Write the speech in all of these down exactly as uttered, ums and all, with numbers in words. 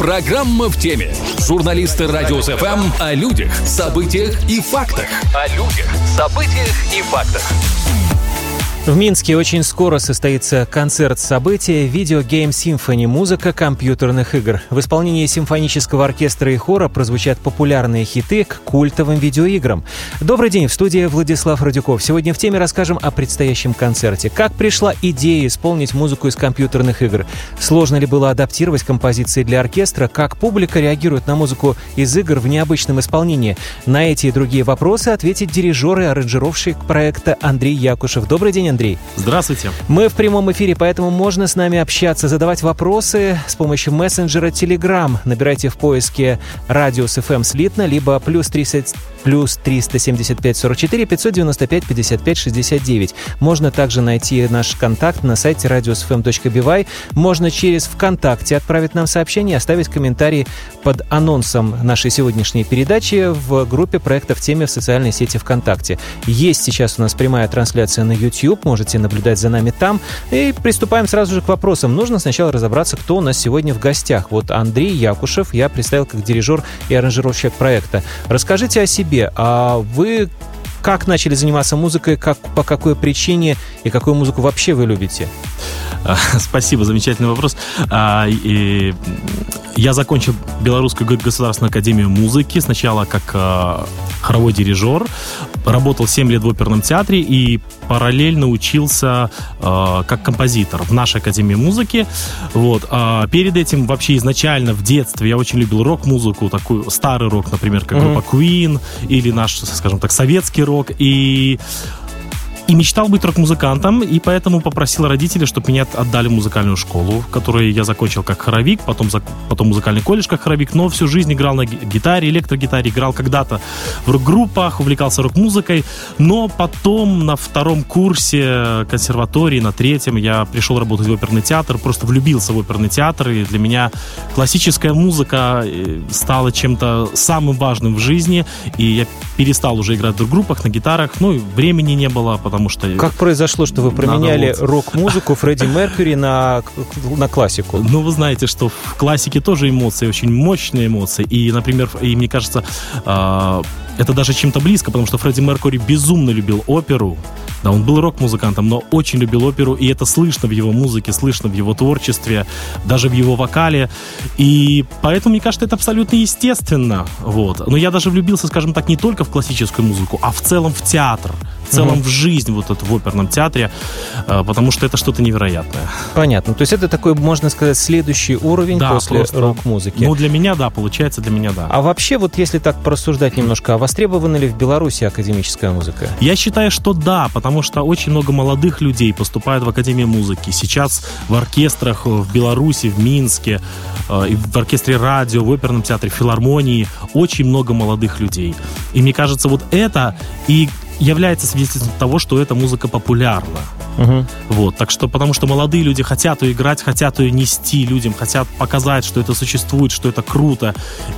Программа в теме. Журналисты Радиус эф эм о людях, событиях и фактах. О людях, событиях и фактах. В Минске очень скоро состоится концерт-событие «Video Game Symphony» — музыка компьютерных игр. В исполнении симфонического оркестра и хора прозвучат популярные хиты к культовым видеоиграм. Добрый день, в студии Владислав Радюков. Сегодня в теме расскажем о предстоящем концерте. Как пришла идея исполнить музыку из компьютерных игр? Сложно ли было адаптировать композиции для оркестра? Как публика реагирует на музыку из игр в необычном исполнении? На эти и другие вопросы ответит дирижер и аранжировщик проекта Андрей Якушев. Добрый день, Андрей. Андрей. Здравствуйте. Мы в прямом эфире, поэтому можно с нами общаться, задавать вопросы с помощью мессенджера Telegram. Набирайте в поиске Радиус эф эм слитно, либо плюс тридцать плюс триста семьдесят пять сорок четыре пятьсот девяносто пять пятьдесят пять шестьдесят девять. Можно также найти наш контакт на сайте радиус эф эм точка би вай. Можно через ВКонтакте отправить нам сообщение и оставить комментарий под анонсом нашей сегодняшней передачи в группе проекта в теме в социальной сети ВКонтакте. Есть сейчас у нас прямая трансляция на YouTube, можете наблюдать за нами там. И приступаем сразу же к вопросам. Нужно сначала разобраться, кто у нас сегодня в гостях. Вот Андрей Якушев, я представил как дирижер и аранжировщик проекта. Расскажите о себе. А вы как начали заниматься музыкой, как, по какой причине и какую музыку вообще вы любите? Спасибо, замечательный вопрос. Я закончил Белорусскую государственную академию музыки. Сначала как хоровой дирижер. Работал семь лет в оперном театре и параллельно учился как композитор в нашей академии музыки. Вот. Перед этим вообще изначально в детстве я очень любил рок-музыку, такой старый рок, например, как группа Queen или наш, скажем так, советский рок. И И мечтал быть рок-музыкантом, и поэтому попросил родителей, чтобы меня отдали в музыкальную школу, которую я закончил как хоровик, потом, потом музыкальный колледж как хоровик, но всю жизнь играл на гитаре, электрогитаре, играл когда-то в рок-группах, увлекался рок-музыкой, но потом на втором курсе консерватории, на третьем, я пришел работать в оперный театр, просто влюбился в оперный театр, и для меня классическая музыка стала чем-то самым важным в жизни, и я перестал уже играть в группах, на гитарах, ну, времени не было, потому что... Как произошло, что вы променяли вот... рок-музыку Фредди Меркьюри на, на классику? Ну, вы знаете, что в классике тоже эмоции, очень мощные эмоции. И, например, и мне кажется, э, это даже чем-то близко, потому что Фредди Меркьюри безумно любил оперу. Да, он был рок-музыкантом, но очень любил оперу, и это слышно в его музыке, слышно в его творчестве, даже в его вокале. И поэтому, мне кажется, это абсолютно естественно. Вот. Но я даже влюбился, скажем так, не только в классическую музыку, а в целом в театр, в целом mm-hmm. в жизнь вот эту, в оперном театре, потому что это что-то невероятное. Понятно. То есть это такой, можно сказать, следующий уровень да, после просто... рок-музыки. Ну, для меня, да, получается, для меня, да. А вообще, вот если так порассуждать немножко, а востребована ли в Беларуси академическая музыка? Я считаю, что да, потому что очень много молодых людей поступает в Академию музыки. Сейчас в оркестрах в Беларуси, в Минске, и в оркестре радио, в оперном театре, в филармонии очень много молодых людей. И мне кажется, вот это и является свидетельством того, что эта музыка популярна. Uh-huh. Вот, так что, потому что молодые люди хотят ее играть, хотят ее нести людям, хотят показать, что это существует, что это круто.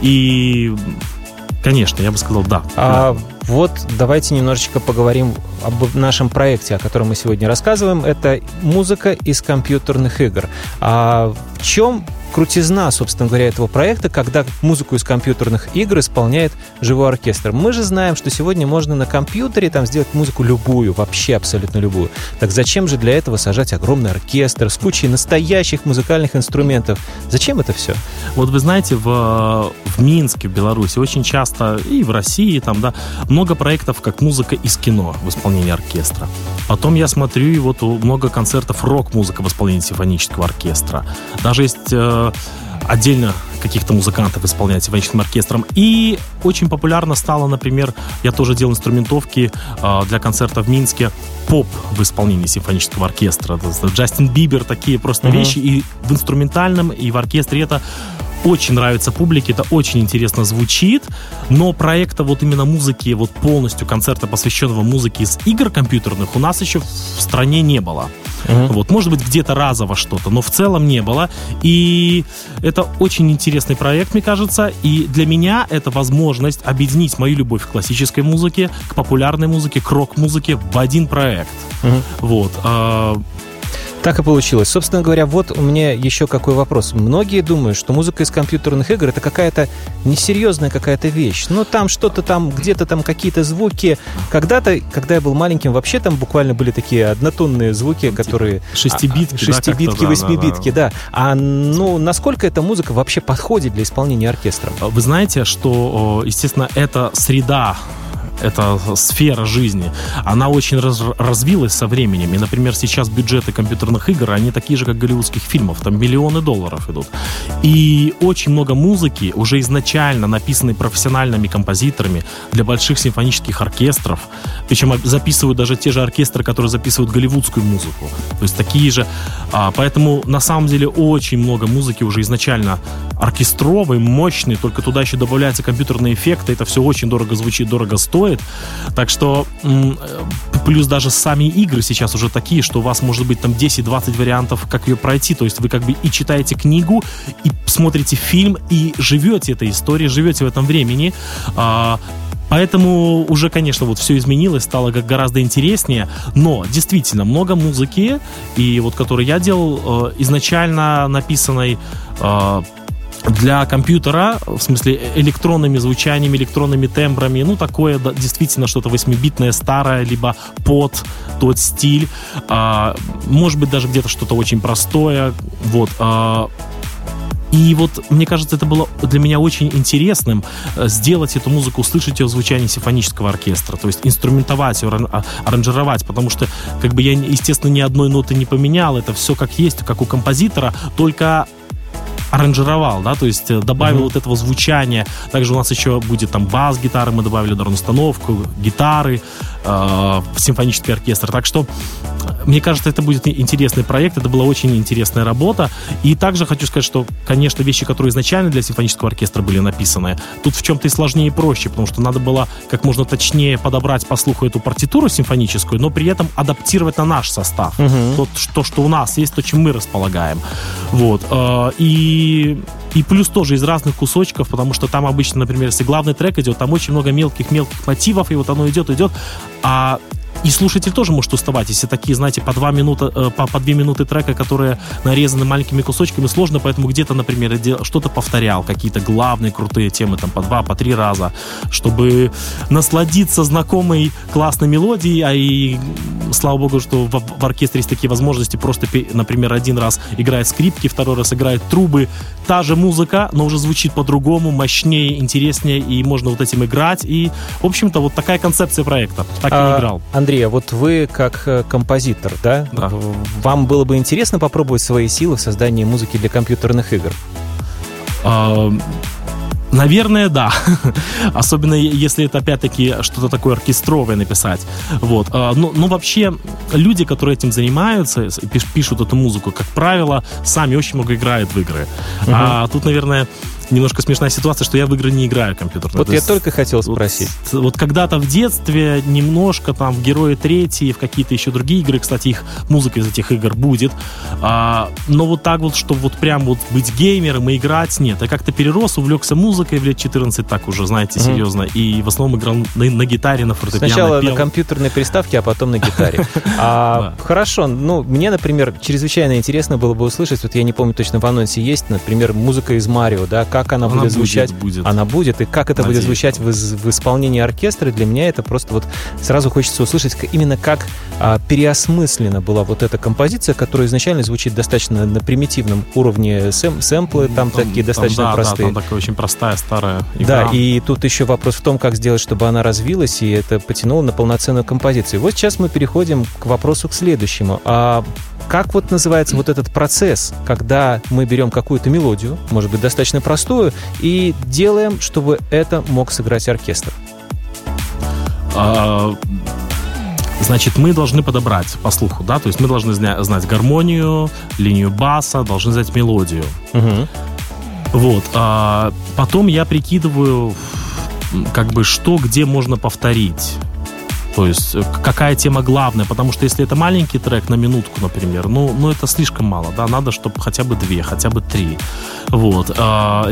И, конечно, я бы сказал, да. А да. Вот давайте немножечко поговорим об нашем проекте, о котором мы сегодня рассказываем. Это музыка из компьютерных игр. А в чем крутизна, собственно говоря, этого проекта, когда музыку из компьютерных игр исполняет живой оркестр? Мы же знаем, что сегодня можно на компьютере там сделать музыку любую, вообще абсолютно любую. Так зачем же для этого сажать огромный оркестр с кучей настоящих музыкальных инструментов? Зачем это все? Вот вы знаете, в, в Минске, в Беларуси очень часто, и в России там, да, много проектов, как музыка из кино в исполнении оркестра. Потом я смотрю, и вот много концертов рок-музыка в исполнении симфонического оркестра. Даже есть э, отдельно каких-то музыкантов исполняют симфоническим оркестром. И очень популярно стало, например, я тоже делал инструментовки э, для концерта в Минске, поп в исполнении симфонического оркестра. Джастин Бибер, такие просто uh-huh. вещи. И в инструментальном, и в оркестре это очень нравится публике, это очень интересно звучит, но проекта вот именно музыки, вот полностью концерта, посвященного музыке из игр компьютерных, у нас еще в стране не было. Uh-huh. Вот, может быть, где-то разово что-то, но в целом не было. И это очень интересный проект, мне кажется, и для меня это возможность объединить мою любовь к классической музыке, к популярной музыке, к рок-музыке в один проект. Uh-huh. Вот. Так и получилось. Собственно говоря, вот у меня еще какой вопрос. Многие думают, что музыка из компьютерных игр — это какая-то несерьезная какая-то вещь. Ну, там что-то там, где-то там какие-то звуки. Когда-то, когда я был маленьким, вообще там буквально были такие однотонные звуки, которые... Шестибитки, Шестибитки, да, восьмибитки, да, да. да. А, ну, насколько эта музыка вообще подходит для исполнения оркестром? Вы знаете, что, естественно, эта среда, эта сфера жизни, она очень раз, развилась со временем. И, например, сейчас бюджеты компьютерных игр, они такие же, как голливудских фильмов. Там миллионы долларов идут. И очень много музыки, уже изначально написанной профессиональными композиторами для больших симфонических оркестров. Причем записывают даже те же оркестры, которые записывают голливудскую музыку. То есть такие же. А, поэтому, на самом деле, очень много музыки уже изначально оркестровой, мощной. Только туда еще добавляются компьютерные эффекты. Это все очень дорого звучит, дорого стоит. Так что плюс даже сами игры сейчас уже такие, что у вас может быть там десять-двадцать вариантов, как ее пройти. То есть вы как бы и читаете книгу, и смотрите фильм, и живете этой историей, живете в этом времени. Поэтому уже, конечно, вот все изменилось, стало гораздо интереснее. Но действительно много музыки, и вот которую я делал, изначально написанной для компьютера, в смысле электронными звучаниями, электронными тембрами, ну, такое да, действительно что-то восьмибитное, старое, либо под тот стиль, а, может быть, даже где-то что-то очень простое, вот. А, и вот, мне кажется, это было для меня очень интересным сделать эту музыку, услышать ее в звучании симфонического оркестра, то есть инструментовать ее, аранжировать, потому что, как бы я, естественно, ни одной ноты не поменял, это все как есть, как у композитора, только аранжировал, да, то есть добавил mm-hmm. вот этого звучания. Также у нас еще будет там бас-гитары, мы добавили ударную установку, гитары, э, симфонический оркестр. Так что, мне кажется, это будет интересный проект, это была очень интересная работа. И также хочу сказать, что, конечно, вещи, которые изначально для симфонического оркестра были написаны, тут в чем-то и сложнее, и проще, потому что надо было как можно точнее подобрать по слуху эту партитуру симфоническую, но при этом адаптировать на наш состав. Mm-hmm. То, то, что у нас есть, то, чем мы располагаем. Вот. Э, и И, и плюс тоже из разных кусочков, потому что там обычно, например, если главный трек идет, там очень много мелких-мелких мотивов, и вот оно идет, идет, а и слушатель тоже может уставать, если такие, знаете, по, два минуты, по, по две минуты трека, которые нарезаны маленькими кусочками, сложно, поэтому где-то, например, что-то повторял, какие-то главные крутые темы, там, по два, по три раза, чтобы насладиться знакомой классной мелодией, а и, слава богу, что в, в оркестре есть такие возможности, просто, например, один раз играет скрипки, второй раз играет трубы, та же музыка, но уже звучит по-другому, мощнее, интереснее, и можно вот этим играть, и, в общем-то, вот такая концепция проекта, так а, и играл. Андрей, а вот вы как композитор, да? да? Вам было бы интересно попробовать свои силы в создании музыки для компьютерных игр? А, наверное, да. Особенно если это, опять-таки, что-то такое оркестровое написать. Вот. А, ну, ну, вообще, люди, которые этим занимаются, пишут эту музыку, как правило, сами очень много играют в игры. Uh-huh. А тут, наверное, немножко смешная ситуация, что я в игры не играю компьютерные. Вот То я есть, только хотел спросить. Вот, вот когда-то в детстве немножко там в «Герои третьи», в какие-то еще другие игры, кстати, их музыка из этих игр будет. А, но вот так вот, чтобы вот прям вот быть геймером и играть, нет. Я как-то перерос, увлекся музыкой в лет четырнадцать, так уже, знаете, mm-hmm. серьезно. И в основном играл на, на гитаре, на фортепиано. Сначала пел. на компьютерной приставке, а потом на гитаре. Хорошо. Ну, мне, например, чрезвычайно интересно было бы услышать, вот я не помню точно, в анонсе есть, например, музыка из «Марио», да, как она, она будет звучать, будет, будет. она будет, и как это Надеюсь, будет звучать в, в исполнении оркестра, для меня это просто вот сразу хочется услышать именно как а, переосмыслена была вот эта композиция, которая изначально звучит достаточно на примитивном уровне, сэм, сэмплы там, там такие там, достаточно да, простые. Да, там такая очень простая, старая игра. Да, и тут еще вопрос в том, как сделать, чтобы она развилась, и это потянуло на полноценную композицию. Вот сейчас мы переходим к вопросу к следующему. А как вот называется вот этот процесс, когда мы берем какую-то мелодию, может быть, достаточно простую, и делаем, чтобы это мог сыграть оркестр? А, значит, мы должны подобрать по слуху, да, то есть мы должны зна- знать гармонию, линию баса, должны знать мелодию. Угу. Вот. А, потом я прикидываю, как бы, что где можно повторить. То есть какая тема главная, потому что если это маленький трек на минутку, например, ну, ну это слишком мало, да, надо, чтобы хотя бы две, хотя бы три. Вот. Я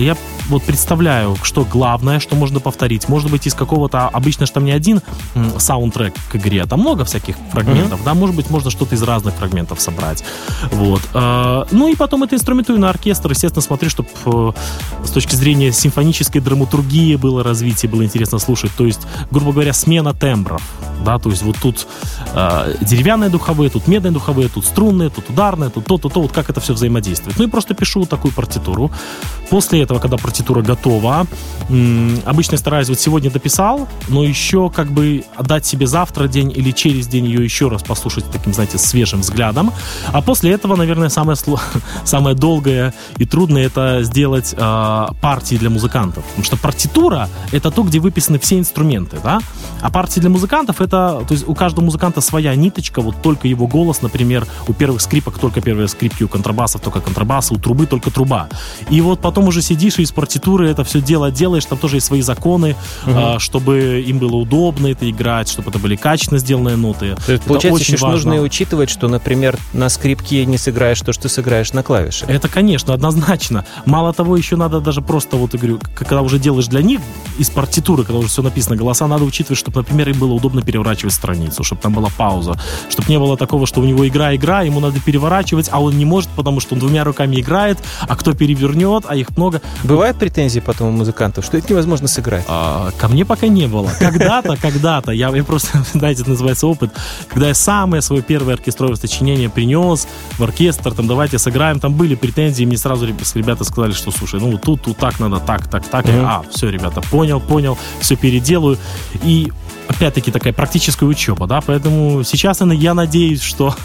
вот представляю, что главное, что можно повторить. Может быть, из какого-то... Обычно же там не один м, саундтрек к игре, а там много всяких фрагментов, mm-hmm. да, может быть, можно что-то из разных фрагментов собрать. Вот. Э, ну и потом это инструментую на оркестр, естественно, смотрю, чтобы э, с точки зрения симфонической драматургии было развитие, было интересно слушать. То есть, грубо говоря, смена тембров, да, то есть вот тут э, деревянные духовые, тут медные духовые, тут струнные, тут ударные, тут то-то, то, вот как это все взаимодействует. Ну и просто пишу такую партитуру. После этого, когда партитура готова, м, обычно я стараюсь, вот сегодня дописал, но еще как бы отдать себе завтра день или через день ее еще раз послушать таким, знаете, свежим взглядом. А после этого, наверное, самое, самое долгое и трудное это сделать э, партии для музыкантов. Потому что партитура — это то, где выписаны все инструменты, да? А партии для музыкантов — это, то есть у каждого музыканта своя ниточка, вот только его голос, например, у первых скрипок только первые скрипки, у контрабасов только контрабасы, у трубы только труба. И вот потом уже сидишь и из партитуры это все дело делаешь, там тоже есть свои законы, угу. э, чтобы им было удобно это играть, чтобы это были качественно сделанные ноты. То есть, получается, еще важно. Нужно и учитывать, что, например, на скрипке не сыграешь то, что сыграешь на клавише. Это, конечно, однозначно. Мало того, еще надо даже просто, вот я говорю, когда уже делаешь для них из партитуры, когда уже все написано, голоса, надо учитывать, чтобы, например, им было удобно переворачивать страницу, чтобы там была пауза, чтобы не было такого, что у него игра-игра, ему надо переворачивать, а он не может, потому что он двумя руками играет, а кто перевернет, а их много. Бывают претензии потом у музыкантов, что это невозможно сыграть? А, ко мне пока не было. Когда-то, когда-то, я, я просто, знаете, это называется опыт, когда я самое свое первое оркестровое сочинение принес в оркестр, там, давайте сыграем, там были претензии, мне сразу ребята сказали, что, слушай, ну, тут, тут так надо, так, так, так. Mm-hmm. Я, а, все, ребята, понял, понял, все переделаю. И опять-таки такая практическая учеба, да, поэтому сейчас я надеюсь, что,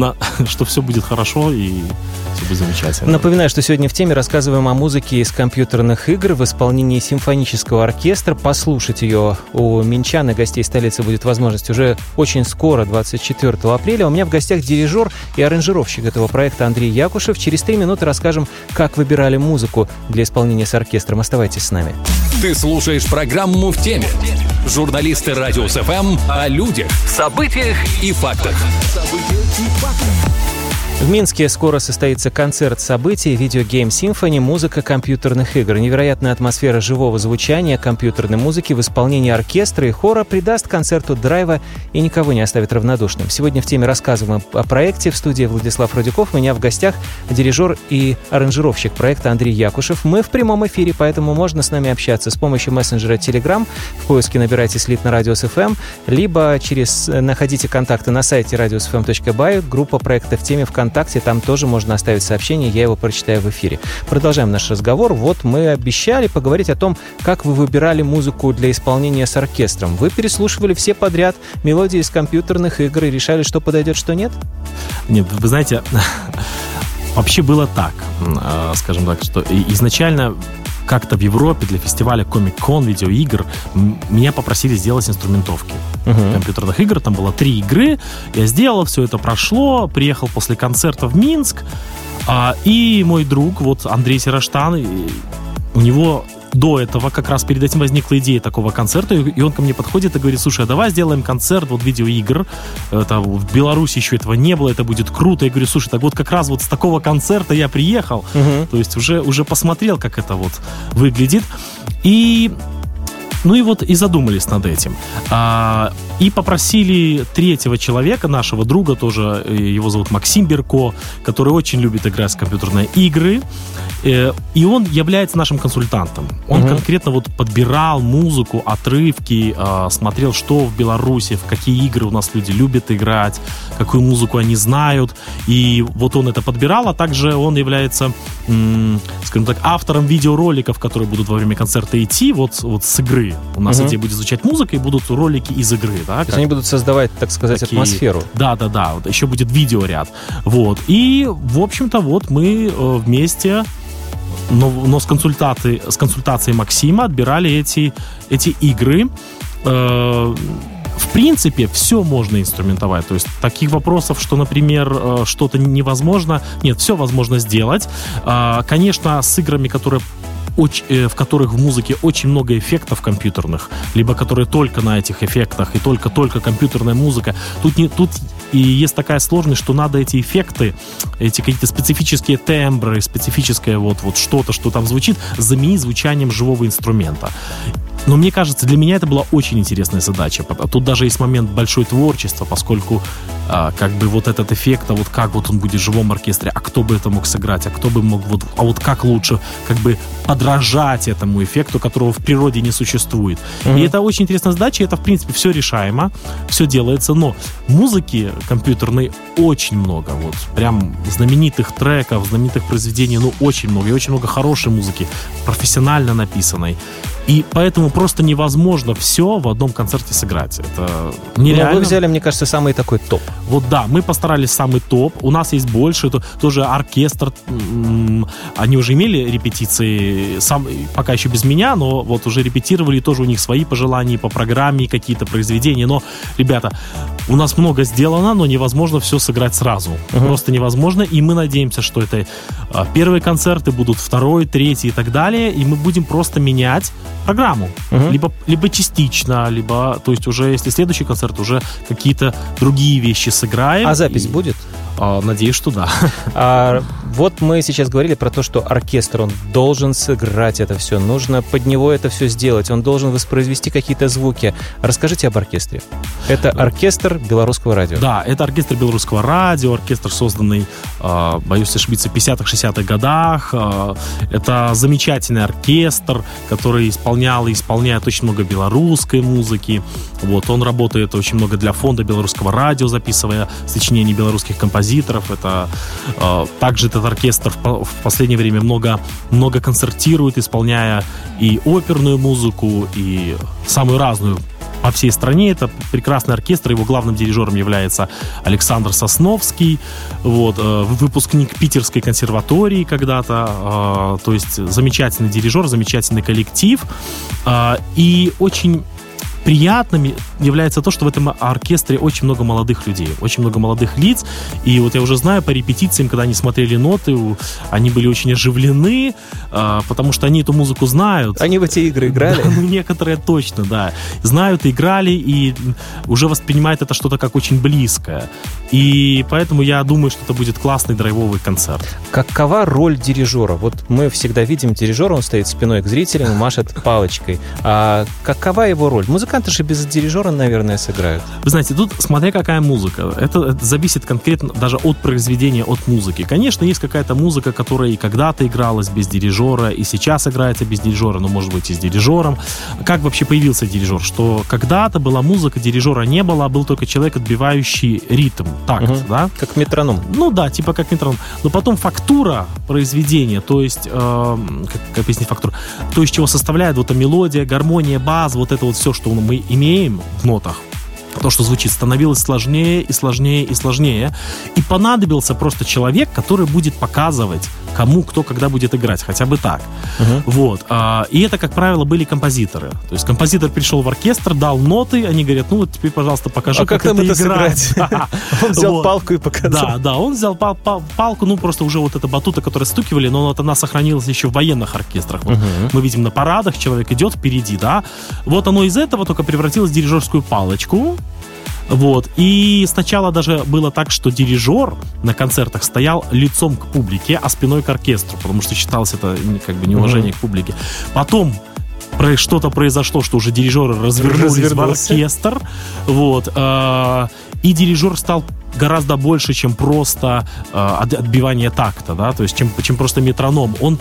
что все будет хорошо и все будет замечательно. Напоминаю, что сегодня в теме рассказываем о музыке из компьютерных игр в исполнении симфонического оркестра. Послушать ее у минчан и гостей столицы будет возможность уже очень скоро, двадцать четвёртого апреля. У меня в гостях дирижер и аранжировщик этого проекта Андрей Якушев. Через три минуты расскажем, как выбирали музыку для исполнения с оркестром. Оставайтесь с нами. Ты слушаешь программу «В теме». Журналисты Радио эс эф эм о людях, событиях и фактах. В Минске скоро состоится концерт событий «Video Game Symphony. Музыка компьютерных игр». Невероятная атмосфера живого звучания компьютерной музыки в исполнении оркестра и хора придаст концерту драйва и никого не оставит равнодушным. Сегодня в теме рассказываем о проекте. В студии Владислав Рудяков. У меня в гостях дирижер и аранжировщик проекта Андрей Якушев. Мы в прямом эфире, поэтому можно с нами общаться с помощью мессенджера Telegram. В поиске набирайте «Слитно Радио эс эф эм», либо через находите контакты на сайте радио эс эф эм точка бай, группа проекта «В теме» ВКонтакте. Там тоже можно оставить сообщение, я его прочитаю в эфире. Продолжаем наш разговор. Вот мы обещали поговорить о том, как вы выбирали музыку для исполнения с оркестром. Вы переслушивали все подряд мелодии из компьютерных игр и решали, что подойдет, что нет? Нет, вы знаете, вообще было так, скажем так, что изначально как-то в Европе для фестиваля Comic-Con видеоигр меня попросили сделать инструментовки uh-huh. компьютерных игр. Там было три игры. Я сделал, все это прошло. Приехал после концерта в Минск. А, и мой друг, вот Андрей Сераштан, у него до этого, как раз перед этим возникла идея такого концерта, и он ко мне подходит и говорит: слушай, а давай сделаем концерт вот видеоигр. Это в Беларуси еще этого не было, это будет круто. Я говорю: слушай, так вот как раз вот с такого концерта я приехал, uh-huh. то есть уже, уже посмотрел, как это вот выглядит. И ну и вот и задумались над этим. А, и попросили третьего человека, нашего друга, тоже его зовут Максим Берко, который очень любит играть в компьютерные игры. Э, и он является нашим консультантом. Он угу. конкретно вот подбирал музыку, отрывки, э, смотрел, что в Беларуси, в какие игры у нас люди любят играть, какую музыку они знают. И вот он это подбирал, а также он является, м, скажем так, автором видеороликов, которые будут во время концерта идти, вот, вот с игры. У нас угу. где будет звучать музыка, и будут ролики из игры. Да, то есть они будут создавать, так сказать, такие, атмосферу. Да, да, да. Вот еще будет видеоряд. Вот. И, в общем-то, вот мы э, вместе, но, но с, консультацией, с консультацией Максима отбирали эти, эти игры. Э, в принципе, все можно инструментовать. То есть таких вопросов, что, например, э, что-то невозможно, нет, все возможно сделать. Э, конечно, с играми, которые в которых в музыке очень много эффектов компьютерных, либо которые только на этих эффектах и только-только компьютерная музыка. Тут, не, тут и есть такая сложность, что надо эти эффекты, эти какие-то специфические тембры, специфическое вот, вот что-то, что там звучит, заменить звучанием живого инструмента. Но мне кажется, для меня это была очень интересная задача. Тут даже есть момент большой творчества, поскольку а, как бы вот этот эффект, а вот как вот он будет в живом оркестре, а кто бы это мог сыграть, а кто бы мог вот, а вот как лучше как бы подражать этому эффекту, которого в природе не существует. Mm-hmm. И это очень интересная задача, и это в принципе все решаемо, все делается, но музыки компьютерной очень много, вот прям знаменитых треков, знаменитых произведений, ну очень много, и очень много хорошей музыки, профессионально написанной. И поэтому просто невозможно все в одном концерте сыграть. Это нереально. Но вы взяли, мне кажется, самый такой топ. Вот да, мы постарались самый топ. У нас есть больше. Это тоже оркестр. Они уже имели репетиции, сам, пока еще без меня, но вот уже репетировали. Тоже у них свои пожелания по программе, какие-то произведения. Но, ребята, у нас много сделано, но невозможно все сыграть сразу. Uh-huh. Просто невозможно. И мы надеемся, что это первые концерты будут второй, третий и так далее. И мы будем просто менять программу. Uh-huh. Либо, либо частично, либо, то есть уже, если следующий концерт, уже какие-то другие вещи сыграем. А запись и... будет? А, надеюсь, что да. А, вот мы сейчас говорили про то, что оркестр, он должен сыграть это все, нужно под него это все сделать, он должен воспроизвести какие-то звуки. Расскажите об оркестре. Это оркестр Белорусского радио. Да, это оркестр Белорусского радио, оркестр, созданный, э, боюсь ошибиться, в пятидесятых-шестидесятых годах. Э, это замечательный оркестр, который исполнял и исполняет очень много белорусской музыки. Вот, он работает очень много для фонда Белорусского радио, записывая сочинения белорусских композиторов. Это, э, также этот оркестр в, в последнее время много, много концертирует, исполняя и оперную музыку, и самую разную по всей стране. Это прекрасный оркестр. Его главным дирижером является Александр Сосновский, вот, э, выпускник Питерской консерватории когда-то. Э, то есть замечательный дирижер, замечательный коллектив. Э, и очень приятным является то, что в этом оркестре очень много молодых людей, очень много молодых лиц. И вот я уже знаю по репетициям, когда они смотрели ноты, они были очень оживлены, потому что они эту музыку знают. Они в эти игры играли? Да, некоторые точно, да. Знают, играли и уже воспринимают это что-то как очень близкое. И поэтому я думаю, что это будет классный драйвовый концерт. Какова роль дирижера? Вот мы всегда видим дирижера, он стоит спиной к зрителям, машет палочкой. А какова его роль? Музыканты же без дирижера, наверное, сыграют. Вы знаете, тут смотря какая музыка. Это, это зависит конкретно даже от произведения, от музыки. Конечно, есть какая-то музыка, которая и когда-то игралась без дирижера, и сейчас играется без дирижера, но может быть и с дирижером. Как вообще появился дирижер? Что когда-то была музыка, дирижера не было, а был только человек, отбивающий ритм, такт, угу. да? Как метроном. Ну да, типа как метроном. Но потом фактура произведения, то есть, э, как, как объяснить фактуру, то, из чего составляет вот эта мелодия, гармония, баз, вот это вот все, что мы имеем в нотах, то, что звучит, становилось сложнее и сложнее и сложнее. И понадобился просто человек, который будет показывать, кому, кто, когда будет играть. Хотя бы так. Uh-huh. Вот. И это, как правило, были композиторы. То есть композитор пришел в оркестр, дал ноты, они говорят, ну вот теперь, пожалуйста, покажи, а как, как это играть. Он взял палку и показал. Да, да, он взял палку, ну просто уже вот эта батута, которую стукивали, но вот она сохранилась еще в военных оркестрах. Мы видим на парадах, человек идет впереди, да. Вот оно из этого только превратилось в дирижерскую палочку. Вот. И сначала даже было так, что дирижер на концертах стоял лицом к публике, а спиной к оркестру, потому что считалось это как бы неуважение mm-hmm. к публике. Потом что-то произошло, что уже дирижеры развернулись в оркестр. Вот. И дирижер стал гораздо больше, чем просто отбивание такта, да, то есть чем, чем просто метроном. Он...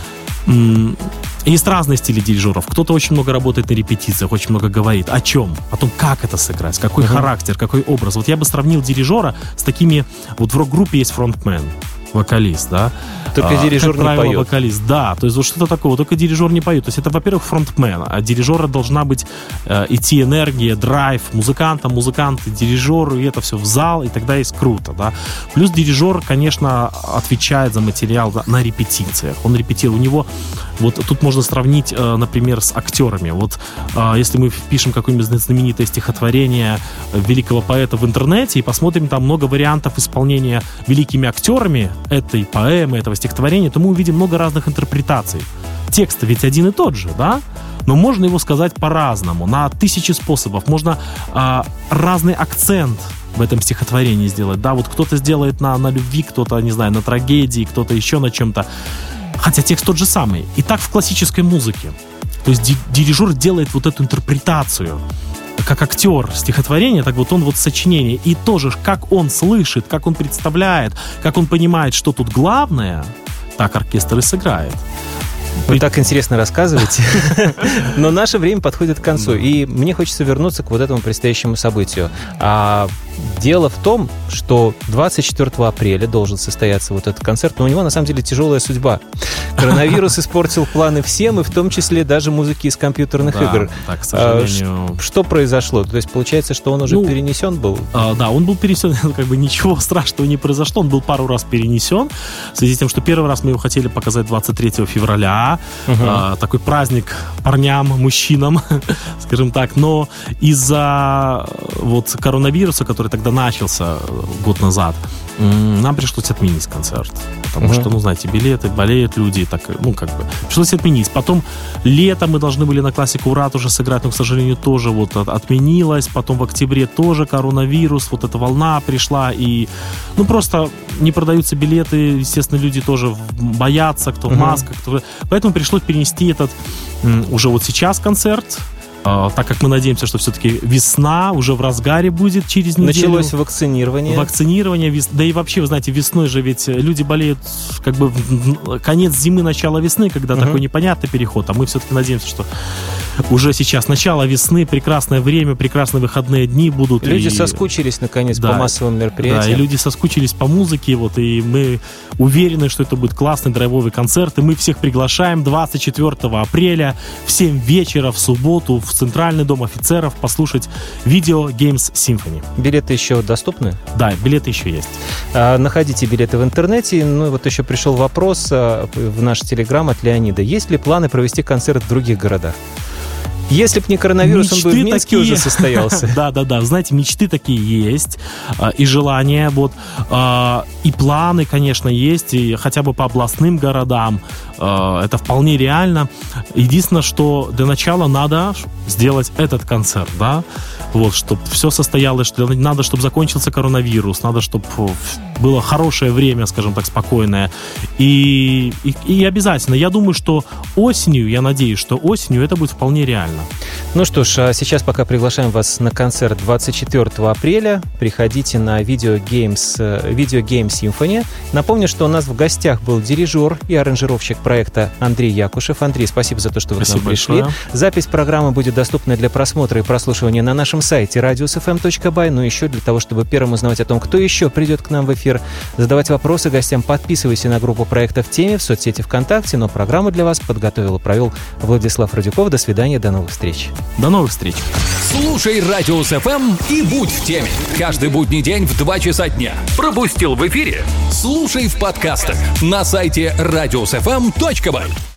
Есть разные стили дирижеров. Кто-то очень много работает на репетициях, очень много говорит. О чем? О том, как это сыграть, какой uh-huh. характер, какой образ. Вот я бы сравнил дирижера с такими... Вот в рок-группе есть фронтмен, вокалист, да? Только а, дирижер не поет. Вокалист, да. То есть вот что-то такое. Только дирижер не поет. То есть это, во-первых, фронтмен. А дирижера должна быть э, идти энергия, драйв музыканта, музыканты, дирижеру, и это все в зал, и тогда есть круто, да. Плюс дирижер, конечно, отвечает за материал да, на репетициях. Он репетирует. У него... Вот тут можно сравнить, э, например, с актерами. Вот э, если мы впишем какое-нибудь знаменитое стихотворение великого поэта в интернете и посмотрим там много вариантов исполнения великими актерами этой поэмы, этого стихотворения, то мы увидим много разных интерпретаций. Текст ведь один и тот же, да? Но можно его сказать по-разному, на тысячи способов. Можно э, разный акцент в этом стихотворении сделать. Да, вот кто-то сделает на, на любви, кто-то, не знаю, на трагедии, кто-то еще на чем-то. Хотя текст тот же самый. И так в классической музыке. То есть ди- дирижер делает вот эту интерпретацию. Как актер стихотворения, так вот он вот сочинение. И тоже, как он слышит, как он представляет, как он понимает, что тут главное, так оркестр и сыграет. Вы так интересно рассказываете, но наше время подходит к концу, и мне хочется вернуться к вот этому предстоящему событию. А дело в том, что двадцать четвёртого апреля должен состояться вот этот концерт, но у него на самом деле тяжелая судьба. Коронавирус испортил планы всем, и в том числе даже музыки из компьютерных да, игр. Так, к сожалению. Что произошло? То есть получается, что он уже ну, перенесен был? А, да, он был перенесен, как бы ничего страшного не произошло, он был пару раз перенесен, в связи с тем, что первый раз мы его хотели показать двадцать третьего февраля, Угу. А, такой праздник парням, мужчинам, скажем так, но из-за вот коронавируса, который тогда начался год назад, нам пришлось отменить концерт, потому угу. что, ну, знаете, билеты, болеют люди, так, ну, как бы, пришлось отменить. Потом летом мы должны были на классику «Ура» тоже сыграть, но, к сожалению, тоже вот отменилось. Потом в октябре тоже коронавирус, вот эта волна пришла, и, ну, просто не продаются билеты, естественно, люди тоже боятся, кто в масках, кто... Поэтому пришлось перенести этот уже вот сейчас концерт, так как мы надеемся, что все-таки весна уже в разгаре будет через неделю. Началось вакцинирование. Вакцинирование, вес... да и вообще, вы знаете, весной же ведь люди болеют как бы конец зимы, начало весны, когда uh-huh. такой непонятный переход, а мы все-таки надеемся, что уже сейчас начало весны, прекрасное время, прекрасные выходные дни будут. Люди и... соскучились, наконец, да, по массовым мероприятиям. Да, и люди соскучились по музыке, вот, и мы уверены, что это будет классный драйвовый концерт, и мы всех приглашаем двадцать четвёртого апреля в семь вечера в субботу в Центральный дом офицеров послушать Video Games Symphony. Билеты еще доступны? Да, билеты еще есть. А, находите билеты в интернете. Ну, вот еще пришел вопрос а, в наш телеграм от Леонида. Есть ли планы провести концерт в других городах? Если бы не коронавирус, мечты он бы в Минске такие... уже состоялся. Да-да-да, знаете, мечты такие есть, и желания, вот, и планы, конечно, есть, и хотя бы по областным городам, это вполне реально. Единственное, что для начала надо сделать этот концерт, да, вот, чтобы все состоялось, что надо, чтобы закончился коронавирус, надо, чтобы было хорошее время, скажем так, спокойное, и, и, и обязательно, я думаю, что осенью, я надеюсь, что осенью это будет вполне реально. Ну что ж, а сейчас пока приглашаем вас на концерт двадцать четвёртого апреля. Приходите на Video Games, Video Game Symphony. Напомню, что у нас в гостях был дирижер и аранжировщик проекта Андрей Якушев. Андрей, спасибо за то, что вы спасибо к нам пришли. Большое. Запись программы будет доступна для просмотра и прослушивания на нашем сайте радиус эф эм точка бай. Но еще для того, чтобы первым узнавать о том, кто еще придет к нам в эфир, задавать вопросы гостям, подписывайся на группу проекта в теме в соцсети ВКонтакте. Но программу для вас подготовил и провел Владислав Радюков. До свидания, до новых встреч. До новых встреч. Слушай Радиус эф эм и будь в теме. Каждый будний день в два часа дня. Пропустил в эфире? Слушай в подкастах на сайте радиус эф эм точка бай.